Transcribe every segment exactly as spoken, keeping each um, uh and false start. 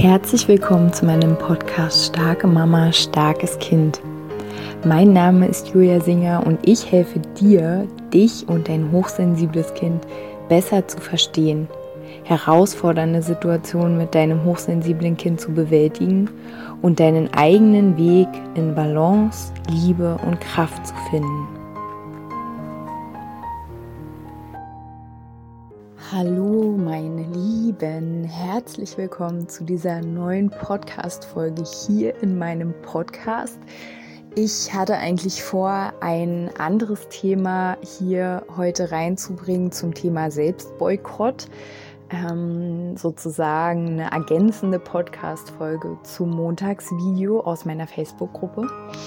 Herzlich willkommen zu meinem Podcast Starke Mama, starkes Kind. Mein Name ist Julia Singer und ich helfe dir, dich und dein hochsensibles Kind besser zu verstehen, herausfordernde Situationen mit deinem hochsensiblen Kind zu bewältigen und deinen eigenen Weg in Balance, Liebe und Kraft zu finden. Hallo meine Lieben, herzlich willkommen zu dieser neuen Podcast-Folge hier in meinem Podcast. Ich hatte eigentlich vor, ein anderes Thema hier heute reinzubringen zum Thema Selbstboykott, ähm, sozusagen eine ergänzende Podcast-Folge zum Montagsvideo aus meiner Facebook-Gruppe.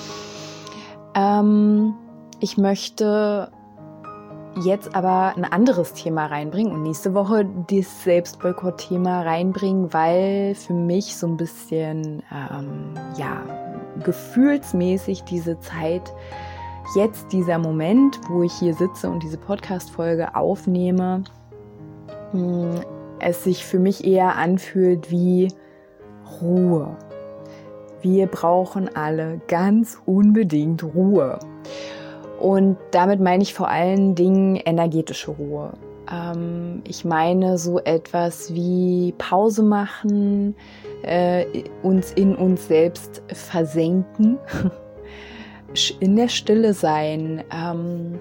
Ähm, ich möchte jetzt aber ein anderes Thema reinbringen und nächste Woche das Selbstboykott-Thema reinbringen, weil für mich so ein bisschen, ähm, ja, gefühlsmäßig diese Zeit, jetzt dieser Moment, wo ich hier sitze und diese Podcast-Folge aufnehme, mh, es sich für mich eher anfühlt wie Ruhe. Wir brauchen alle ganz unbedingt Ruhe. Und damit meine ich vor allen Dingen energetische Ruhe. Ähm, ich meine so etwas wie Pause machen, äh, uns in uns selbst versenken, in der Stille sein, ähm,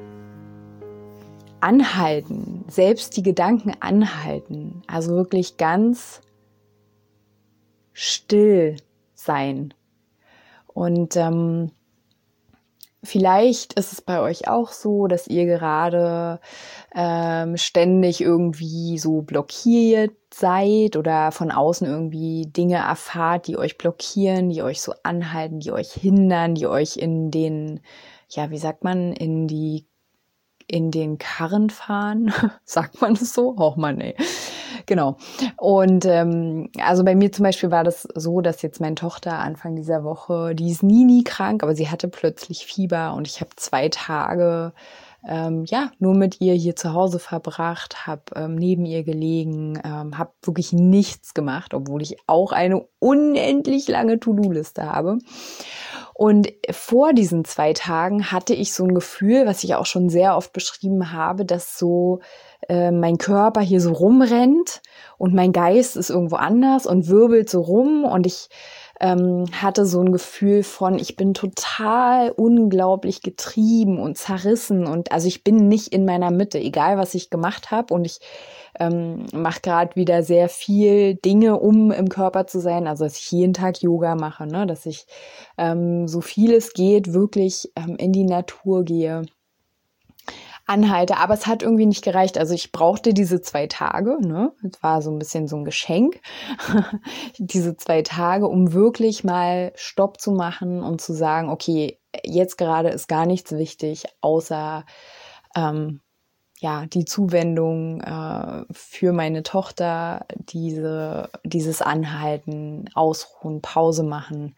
anhalten, selbst die Gedanken anhalten. Also wirklich ganz still sein. Und ähm, vielleicht ist es bei euch auch so, dass ihr gerade ähm, ständig irgendwie so blockiert seid oder von außen irgendwie Dinge erfahrt, die euch blockieren, die euch so anhalten, die euch hindern, die euch in den, ja, wie sagt man, in die, in den Karren fahren. Sagt man das so? Oh Mann, ey. Genau. Und ähm, also bei mir zum Beispiel war das so, dass jetzt meine Tochter Anfang dieser Woche, die ist nie, nie krank, aber sie hatte plötzlich Fieber und ich habe zwei Tage ähm, ja nur mit ihr hier zu Hause verbracht, habe ähm, neben ihr gelegen, ähm, habe wirklich nichts gemacht, obwohl ich auch eine unendlich lange To-Do-Liste habe. Und vor diesen zwei Tagen hatte ich so ein Gefühl, was ich auch schon sehr oft beschrieben habe, dass so äh, mein Körper hier so rumrennt und mein Geist ist irgendwo anders und wirbelt so rum und ich ähm, hatte so ein Gefühl von, ich bin total unglaublich getrieben und zerrissen und also ich bin nicht in meiner Mitte, egal was ich gemacht habe und ich ähm, mache gerade wieder sehr viel Dinge, um im Körper zu sein, also dass ich jeden Tag Yoga mache, ne? Dass ich ähm, so viel es geht wirklich ähm, in die Natur gehe, anhalte, aber es hat irgendwie nicht gereicht. Also ich brauchte diese zwei Tage, ne? Das war so ein bisschen so ein Geschenk, diese zwei Tage, um wirklich mal Stopp zu machen und zu sagen, okay, jetzt gerade ist gar nichts wichtig, außer ähm, ja die Zuwendung äh, für meine Tochter, diese dieses Anhalten, Ausruhen, Pause machen.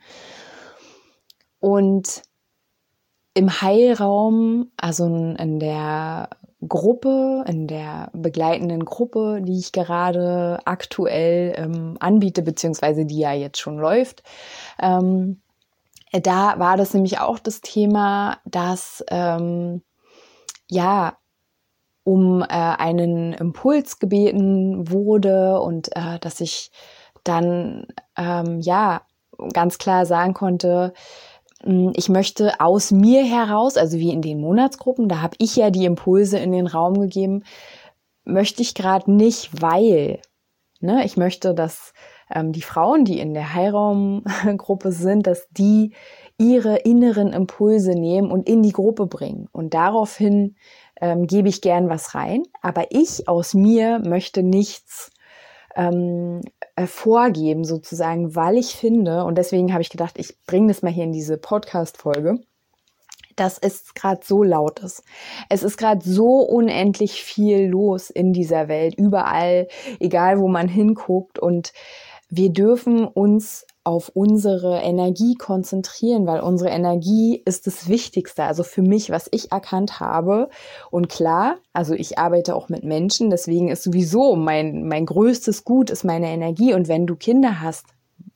Und im Heilraum, also in der Gruppe, in der begleitenden Gruppe, die ich gerade aktuell ähm, anbiete, beziehungsweise die ja jetzt schon läuft, ähm, da war das nämlich auch das Thema, dass ähm, ja um äh, einen Impuls gebeten wurde und äh, dass ich dann ähm, ja ganz klar sagen konnte, ich möchte aus mir heraus, also wie in den Monatsgruppen, da habe ich ja die Impulse in den Raum gegeben, möchte ich gerade nicht, weil, ne, ich möchte, dass ähm, die Frauen, die in der Heilraumgruppe sind, dass die ihre inneren Impulse nehmen und in die Gruppe bringen. Und daraufhin ähm, gebe ich gern was rein, aber ich aus mir möchte nichts Ähm, äh, vorgeben sozusagen, weil ich finde, und deswegen habe ich gedacht, ich bringe das mal hier in diese Podcast-Folge, dass es gerade so laut ist. Es ist gerade so unendlich viel los in dieser Welt, überall, egal wo man hinguckt und wir dürfen uns auf unsere Energie konzentrieren, weil unsere Energie ist das Wichtigste. Also für mich, was ich erkannt habe. Und klar, also ich arbeite auch mit Menschen, deswegen ist sowieso mein, mein größtes Gut ist meine Energie. Und wenn du Kinder hast,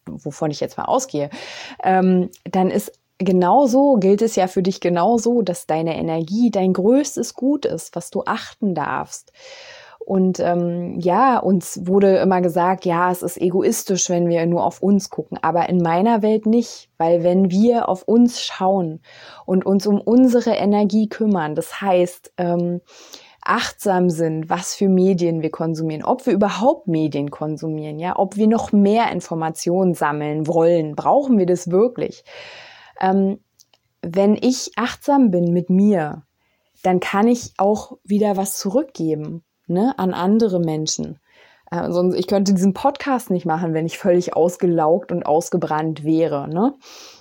wovon ich jetzt mal ausgehe, ähm, dann ist genauso, gilt es ja für dich genauso, dass deine Energie dein größtes Gut ist, was du achten darfst. Und ähm, ja, uns wurde immer gesagt, ja, es ist egoistisch, wenn wir nur auf uns gucken. Aber in meiner Welt nicht, weil wenn wir auf uns schauen und uns um unsere Energie kümmern, das heißt, ähm, achtsam sind, was für Medien wir konsumieren, ob wir überhaupt Medien konsumieren, ja, ob wir noch mehr Informationen sammeln wollen, brauchen wir das wirklich? Ähm, wenn ich achtsam bin mit mir, dann kann ich auch wieder was zurückgeben. Ne, an andere Menschen. Äh, sonst, ich könnte diesen Podcast nicht machen, wenn ich völlig ausgelaugt und ausgebrannt wäre. Ne?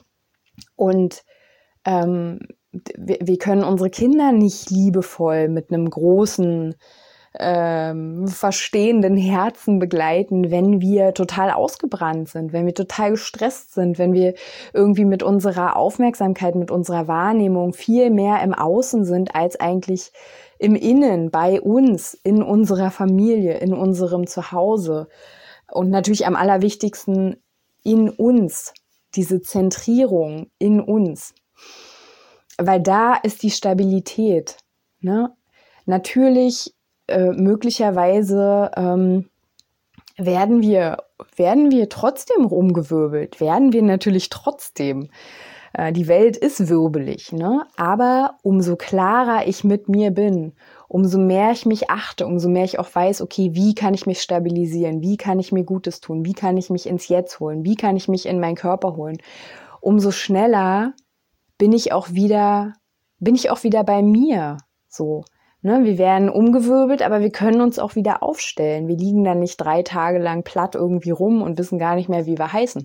Und ähm, wir, wir können unsere Kinder nicht liebevoll mit einem großen, ähm, verstehenden Herzen begleiten, wenn wir total ausgebrannt sind, wenn wir total gestresst sind, wenn wir irgendwie mit unserer Aufmerksamkeit, mit unserer Wahrnehmung viel mehr im Außen sind, als eigentlich im Innen, bei uns, in unserer Familie, in unserem Zuhause. Und natürlich am allerwichtigsten in uns, diese Zentrierung in uns. Weil da ist die Stabilität. Ne? Natürlich, äh, möglicherweise ähm, werden wir, werden wir trotzdem rumgewirbelt, werden wir natürlich trotzdem. Die Welt ist wirbelig, ne? Aber umso klarer ich mit mir bin, umso mehr ich mich achte, umso mehr ich auch weiß, okay, wie kann ich mich stabilisieren, wie kann ich mir Gutes tun, wie kann ich mich ins Jetzt holen, wie kann ich mich in meinen Körper holen, umso schneller bin ich auch wieder, bin ich auch wieder bei mir, so. Ne? Wir werden umgewirbelt, aber wir können uns auch wieder aufstellen. Wir liegen dann nicht drei Tage lang platt irgendwie rum und wissen gar nicht mehr, wie wir heißen.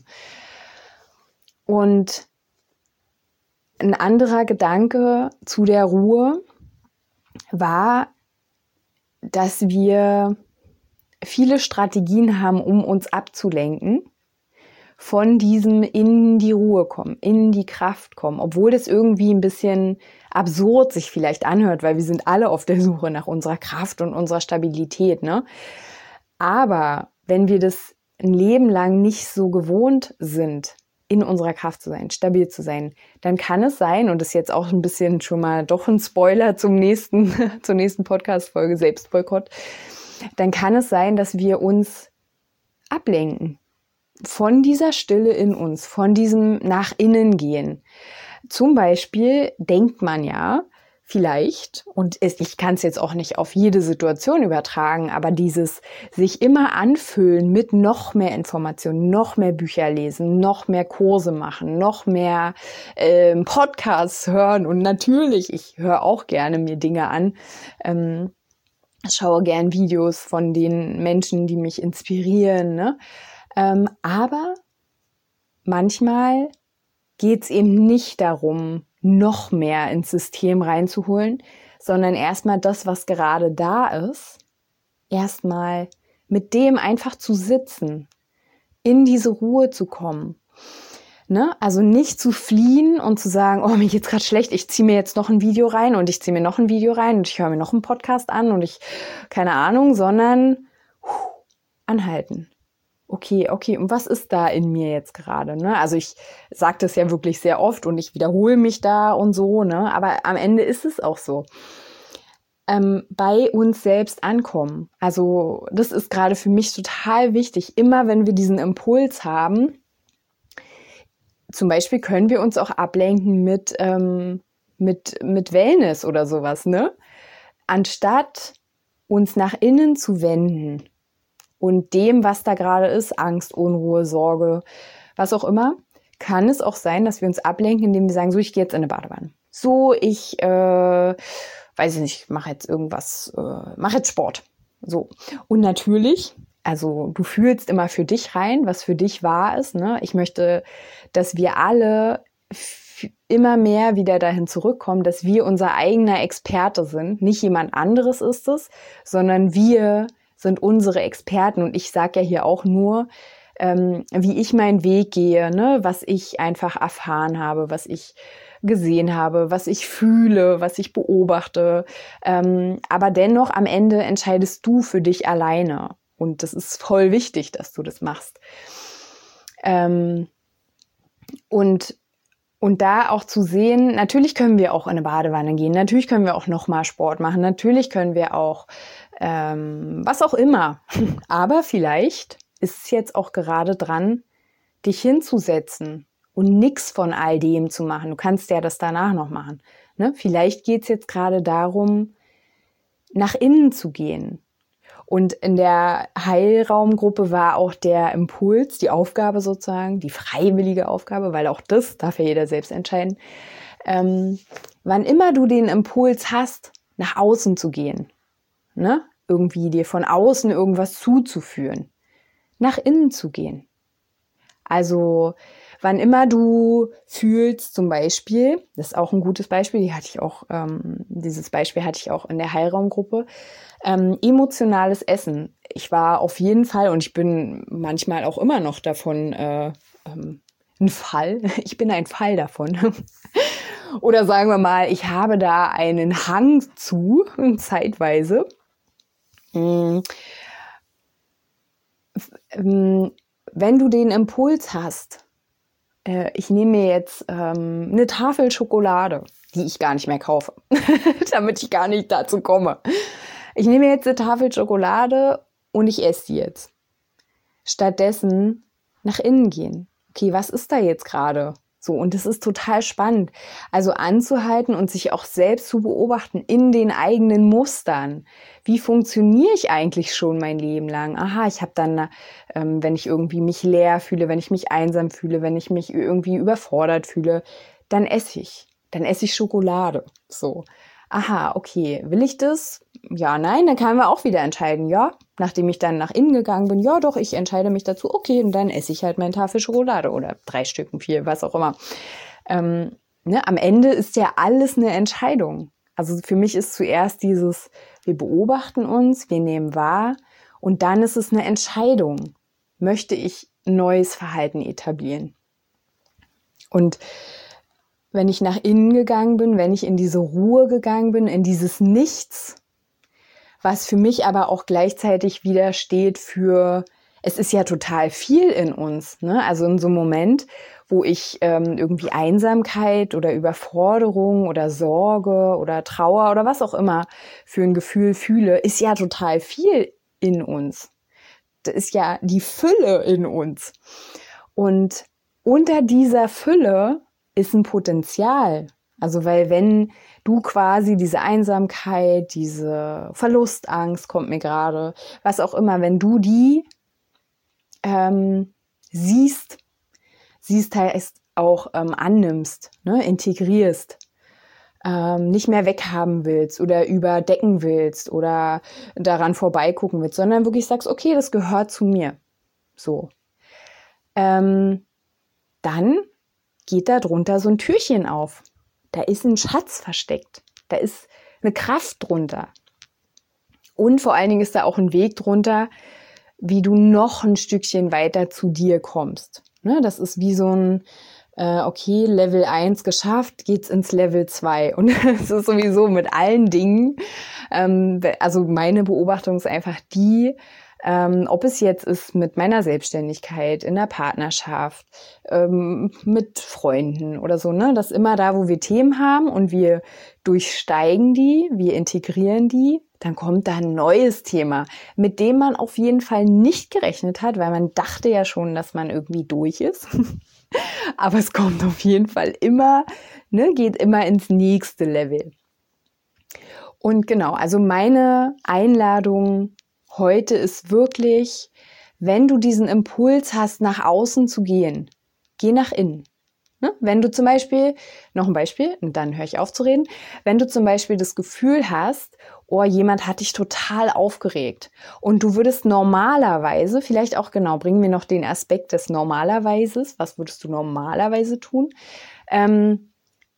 Und ein anderer Gedanke zu der Ruhe war, dass wir viele Strategien haben, um uns abzulenken von diesem in die Ruhe kommen, in die Kraft kommen, obwohl das irgendwie ein bisschen absurd sich vielleicht anhört, weil wir sind alle auf der Suche nach unserer Kraft und unserer Stabilität, ne? Aber wenn wir das ein Leben lang nicht so gewohnt sind, in unserer Kraft zu sein, stabil zu sein, dann kann es sein, und das ist jetzt auch ein bisschen schon mal doch ein Spoiler zum nächsten, zur nächsten Podcast-Folge, Selbstboykott, dann kann es sein, dass wir uns ablenken von dieser Stille in uns, von diesem nach innen gehen. Zum Beispiel denkt man ja, vielleicht, und ich kann es jetzt auch nicht auf jede Situation übertragen, aber dieses sich immer anfüllen mit noch mehr Informationen, noch mehr Bücher lesen, noch mehr Kurse machen, noch mehr äh, Podcasts hören, und natürlich, ich höre auch gerne mir Dinge an, ähm, schaue gern Videos von den Menschen, die mich inspirieren, ne? Ähm, aber manchmal geht es eben nicht darum, noch mehr ins System reinzuholen, sondern erstmal das, was gerade da ist, erstmal mit dem einfach zu sitzen, in diese Ruhe zu kommen. Ne? Also nicht zu fliehen und zu sagen, oh, mir geht's gerade schlecht, ich ziehe mir jetzt noch ein Video rein und ich ziehe mir noch ein Video rein und ich höre mir noch einen Podcast an und ich, keine Ahnung, sondern huh, anhalten. Okay, okay, und was ist da in mir jetzt gerade? Ne? Also ich sage das ja wirklich sehr oft und ich wiederhole mich da und so, ne? Aber am Ende ist es auch so. Ähm, bei uns selbst ankommen. Also das ist gerade für mich total wichtig. Immer wenn wir diesen Impuls haben, zum Beispiel können wir uns auch ablenken mit, ähm, mit, mit Wellness oder sowas, ne? Anstatt uns nach innen zu wenden und dem, was da gerade ist, Angst, Unruhe, Sorge, was auch immer, kann es auch sein, dass wir uns ablenken, indem wir sagen, so, ich gehe jetzt in eine Badewanne. So, ich, äh, weiß ich nicht, mache jetzt irgendwas, äh, mache jetzt Sport. So. Und natürlich, also du fühlst immer für dich rein, was für dich wahr ist, ne? Ich möchte, dass wir alle f- immer mehr wieder dahin zurückkommen, dass wir unser eigener Experte sind. Nicht jemand anderes ist es, sondern wir sind unsere Experten. Und ich sage ja hier auch nur, ähm, wie ich meinen Weg gehe, ne? Was ich einfach erfahren habe, was ich gesehen habe, was ich fühle, was ich beobachte. Ähm, aber dennoch am Ende entscheidest du für dich alleine. Und das ist voll wichtig, dass du das machst. Ähm, und, und da auch zu sehen, natürlich können wir auch in eine Badewanne gehen, natürlich können wir auch nochmal Sport machen, natürlich können wir auch ähm, was auch immer. Aber vielleicht ist es jetzt auch gerade dran, dich hinzusetzen und nichts von all dem zu machen. Du kannst ja das danach noch machen. Ne? Vielleicht geht es jetzt gerade darum, nach innen zu gehen. Und in der Heilraumgruppe war auch der Impuls, die Aufgabe sozusagen, die freiwillige Aufgabe, weil auch das darf ja jeder selbst entscheiden, ähm, wann immer du den Impuls hast, nach außen zu gehen, ne? Irgendwie dir von außen irgendwas zuzuführen, nach innen zu gehen. Also wann immer du fühlst, zum Beispiel, das ist auch ein gutes Beispiel, die hatte ich auch, ähm, dieses Beispiel hatte ich auch in der Heilraumgruppe, ähm, emotionales Essen. Ich war auf jeden Fall, und ich bin manchmal auch immer noch davon äh, ähm, ein Fall, ich bin ein Fall davon. Oder sagen wir mal, ich habe da einen Hang zu, zeitweise. Wenn du den Impuls hast, äh, ich nehme mir jetzt ähm, eine Tafel Schokolade, die ich gar nicht mehr kaufe, damit ich gar nicht dazu komme. Ich nehme mir jetzt eine Tafel Schokolade und ich esse die jetzt. Stattdessen nach innen gehen. Okay, was ist da jetzt gerade? So, und das ist total spannend. Also anzuhalten und sich auch selbst zu beobachten in den eigenen Mustern. Wie funktioniere ich eigentlich schon mein Leben lang? Aha, ich habe dann, ähm, wenn ich irgendwie mich leer fühle, wenn ich mich einsam fühle, wenn ich mich irgendwie überfordert fühle, dann esse ich. Dann esse ich Schokolade. So. Aha, okay, will ich das? Ja, nein, dann können wir auch wieder entscheiden. Ja, nachdem ich dann nach innen gegangen bin, ja doch, ich entscheide mich dazu, okay, und dann esse ich halt meine Tafel Schokolade oder drei Stücken, vier, was auch immer. Ähm, ne, am Ende ist ja alles eine Entscheidung. Also für mich ist zuerst dieses, wir beobachten uns, wir nehmen wahr und dann ist es eine Entscheidung. Möchte ich neues Verhalten etablieren? Und wenn ich nach innen gegangen bin, wenn ich in diese Ruhe gegangen bin, in dieses Nichts, was für mich aber auch gleichzeitig wieder steht für, es ist ja total viel in uns, ne? Also in so einem Moment, wo ich ähm, irgendwie Einsamkeit oder Überforderung oder Sorge oder Trauer oder was auch immer für ein Gefühl fühle, ist ja total viel in uns. Das ist ja die Fülle in uns. Und unter dieser Fülle ist ein Potenzial. Also weil wenn du quasi diese Einsamkeit, diese Verlustangst kommt mir gerade, was auch immer, wenn du die ähm, siehst, siehst heißt auch ähm, annimmst, ne, integrierst, ähm, nicht mehr weghaben willst oder überdecken willst oder daran vorbeigucken willst, sondern wirklich sagst, okay, das gehört zu mir. So. Ähm, dann geht da drunter so ein Türchen auf. Da ist ein Schatz versteckt. Da ist eine Kraft drunter. Und vor allen Dingen ist da auch ein Weg drunter, wie du noch ein Stückchen weiter zu dir kommst. Ne, das ist wie so ein, äh, okay, Level eins geschafft, geht's ins Level zwei. Und es ist sowieso mit allen Dingen, ähm, also meine Beobachtung ist einfach die, Ähm, ob es jetzt ist mit meiner Selbstständigkeit, in der Partnerschaft, ähm, mit Freunden oder so, ne, dass immer da, wo wir Themen haben und wir durchsteigen die, wir integrieren die, dann kommt da ein neues Thema, mit dem man auf jeden Fall nicht gerechnet hat, weil man dachte ja schon, dass man irgendwie durch ist. Aber es kommt auf jeden Fall immer, ne, geht immer ins nächste Level. Und genau, also meine Einladung heute ist wirklich, wenn du diesen Impuls hast, nach außen zu gehen, geh nach innen. Ne? Wenn du zum Beispiel, noch ein Beispiel, und dann höre ich auf zu reden, wenn du zum Beispiel das Gefühl hast, oh, jemand hat dich total aufgeregt und du würdest normalerweise, vielleicht auch genau, bringen wir noch den Aspekt des Normalerweises, was würdest du normalerweise tun? Ähm,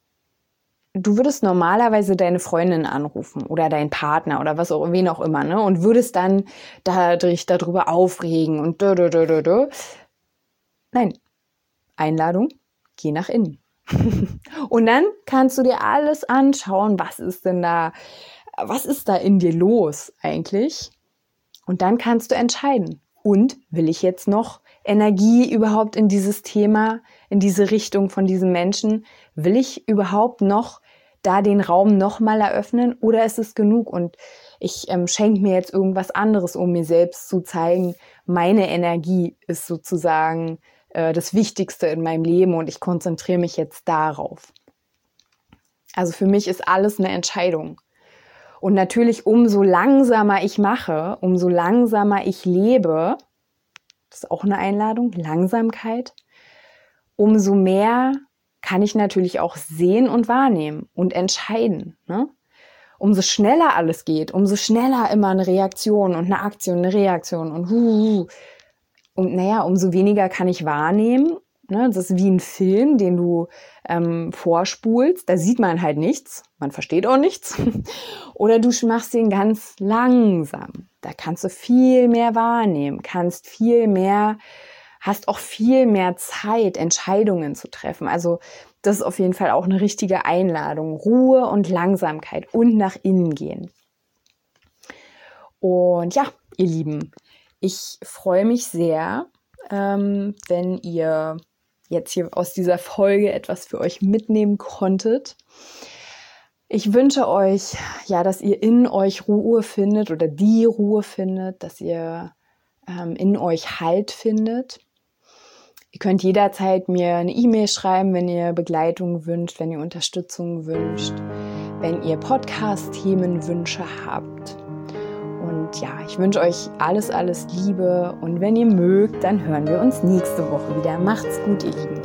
Du würdest normalerweise deine Freundin anrufen oder deinen Partner oder was auch, wen auch immer, ne? Und würdest dann dadurch darüber aufregen und dö, dö, dö, dö, dö. Nein. Einladung, geh nach innen. Und dann kannst du dir alles anschauen, was ist denn da, was ist da in dir los eigentlich? Und dann kannst du entscheiden. Und will ich jetzt noch Energie überhaupt in dieses Thema, in diese Richtung von diesem Menschen? Will ich überhaupt noch da den Raum nochmal eröffnen oder ist es genug? Und ich ähm, schenke mir jetzt irgendwas anderes, um mir selbst zu zeigen, meine Energie ist sozusagen äh, das Wichtigste in meinem Leben und ich konzentriere mich jetzt darauf. Also für mich ist alles eine Entscheidung. Und natürlich, umso langsamer ich mache, umso langsamer ich lebe, das ist auch eine Einladung, Langsamkeit, umso mehr kann ich natürlich auch sehen und wahrnehmen und entscheiden. Ne? Umso schneller alles geht, umso schneller immer eine Reaktion und eine Aktion, eine Reaktion und hu, und naja, umso weniger kann ich wahrnehmen. Ne? Das ist wie ein Film, den du ähm, vorspulst, da sieht man halt nichts, man versteht auch nichts. Oder du machst ihn ganz langsam, da kannst du viel mehr wahrnehmen, kannst viel mehr, hast auch viel mehr Zeit, Entscheidungen zu treffen. Also das ist auf jeden Fall auch eine richtige Einladung. Ruhe und Langsamkeit und nach innen gehen. Und ja, ihr Lieben, ich freue mich sehr, ähm, wenn ihr jetzt hier aus dieser Folge etwas für euch mitnehmen konntet. Ich wünsche euch, ja, dass ihr in euch Ruhe findet oder die Ruhe findet, dass ihr ähm, in euch Halt findet. Ihr könnt jederzeit mir eine E-Mail schreiben, wenn ihr Begleitung wünscht, wenn ihr Unterstützung wünscht, wenn ihr Podcast-Themenwünsche habt. Und ja, ich wünsche euch alles, alles Liebe. Und wenn ihr mögt, dann hören wir uns nächste Woche wieder. Macht's gut, ihr Lieben.